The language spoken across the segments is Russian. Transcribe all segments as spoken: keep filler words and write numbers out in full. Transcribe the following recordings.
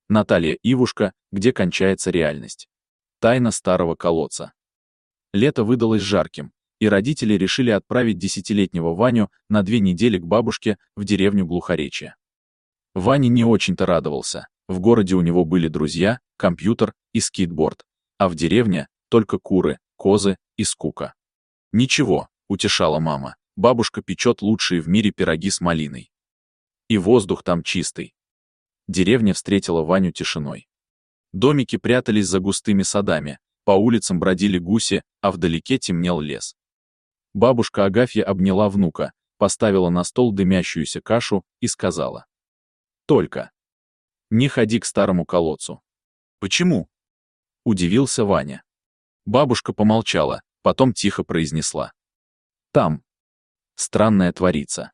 Наталья Ивушка, где кончается реальность. Тайна старого колодца. Лето выдалось жарким, и родители решили отправить десятилетнего Ваню на две недели к бабушке в деревню Глухоречье. Ваня не очень-то радовался. В городе у него были друзья, компьютер и скейтборд, а в деревне только куры, козы и скука. «Ничего», — утешала мама, — «бабушка печет лучшие в мире пироги с малиной. И воздух там чистый». Деревня встретила Ваню тишиной. Домики прятались за густыми садами, по улицам бродили гуси, а вдалеке темнел лес. Бабушка Агафья обняла внука, поставила на стол дымящуюся кашу и сказала: «Только не ходи к старому колодцу». «Почему?» — удивился Ваня. Бабушка помолчала, потом тихо произнесла: «Там странное творится».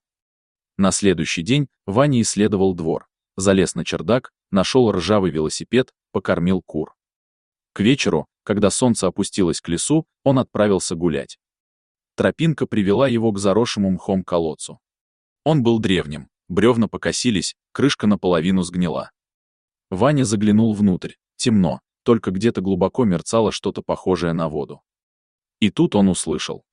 На следующий день Ваня исследовал двор, залез на чердак, нашел ржавый велосипед, покормил кур. К вечеру, когда солнце опустилось к лесу, он отправился гулять. Тропинка привела его к заросшему мхом колодцу. Он был древним, бревна покосились, крышка наполовину сгнила. Ваня заглянул внутрь, темно, только где-то глубоко мерцало что-то похожее на воду. И тут он услышал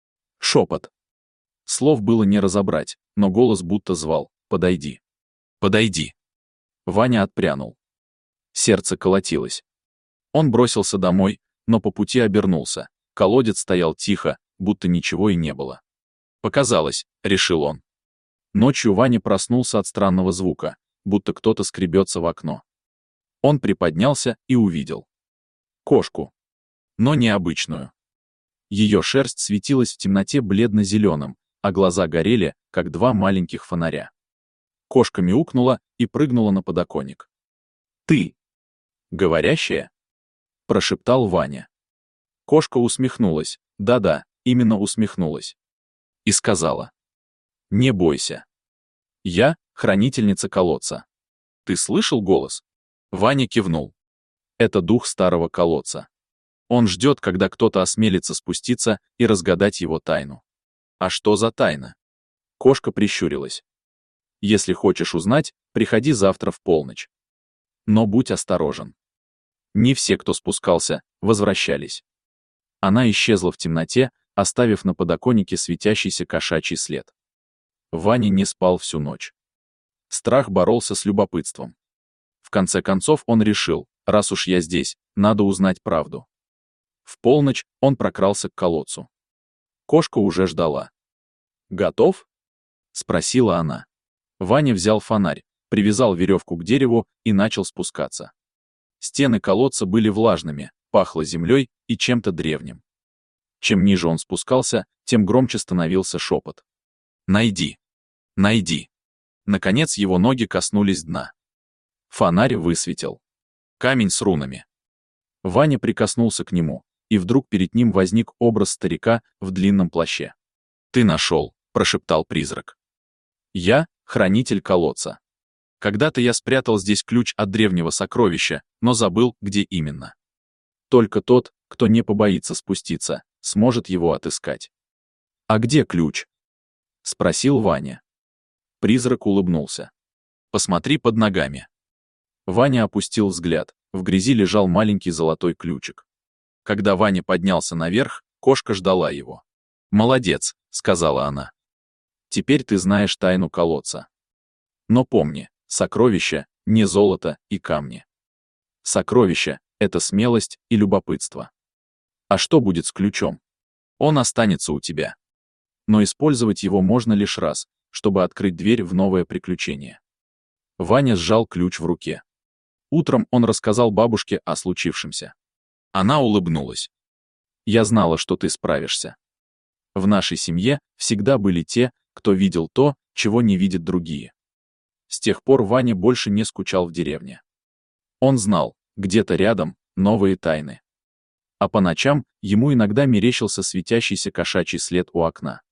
шепот. Слов было не разобрать, но голос будто звал: «Подойди! Подойди!» Ваня отпрянул. Сердце колотилось. Он бросился домой, но по пути обернулся. Колодец стоял тихо, будто ничего и не было. «Показалось», — решил он. Ночью Ваня проснулся от странного звука, будто кто-то скребется в окно. Он приподнялся и увидел кошку, но необычную. Ее шерсть светилась в темноте бледно-зеленым, а глаза горели, как два маленьких фонаря. Кошка мяукнула и прыгнула на подоконник. «Ты говорящая?» — прошептал Ваня. Кошка усмехнулась, да-да, именно усмехнулась. И сказала: «Не бойся. Я — хранительница колодца». «Ты слышал голос?» Ваня кивнул. «Это дух старого колодца. Он ждет, когда кто-то осмелится спуститься и разгадать его тайну». «А что за тайна?» Кошка прищурилась. «Если хочешь узнать, приходи завтра в полночь. Но будь осторожен». Не все, кто спускался, возвращались. Она исчезла в темноте, оставив на подоконнике светящийся кошачий след. Ваня не спал всю ночь. Страх боролся с любопытством. В конце концов он решил: раз уж я здесь, надо узнать правду. В полночь он прокрался к колодцу. Кошка уже ждала. «Готов?» — спросила она. Ваня взял фонарь, привязал веревку к дереву и начал спускаться. Стены колодца были влажными, пахло землей и чем-то древним. Чем ниже он спускался, тем громче становился шепот. «Найди! Найди!» Наконец его ноги коснулись дна. Фонарь высветил камень с рунами. Ваня прикоснулся к нему, и вдруг перед ним возник образ старика в длинном плаще. «Ты нашел», — прошептал призрак. «Я — хранитель колодца. Когда-то я спрятал здесь ключ от древнего сокровища, но забыл, где именно. Только тот, кто не побоится спуститься, сможет его отыскать». «А где ключ?» — спросил Ваня. Призрак улыбнулся. «Посмотри под ногами». Ваня опустил взгляд, в грязи лежал маленький золотой ключик. Когда Ваня поднялся наверх, кошка ждала его. «Молодец», — сказала она. «Теперь ты знаешь тайну колодца. Но помни, сокровища — не золото и камни. Сокровища — это смелость и любопытство. А что будет с ключом? Он останется у тебя. Но использовать его можно лишь раз, чтобы открыть дверь в новое приключение». Ваня сжал ключ в руке. Утром он рассказал бабушке о случившемся. Она улыбнулась. «Я знала, что ты справишься. В нашей семье всегда были те, кто видел то, чего не видят другие». С тех пор Ваня больше не скучал в деревне. Он знал, где-то рядом новые тайны. А по ночам ему иногда мерещился светящийся кошачий след у окна.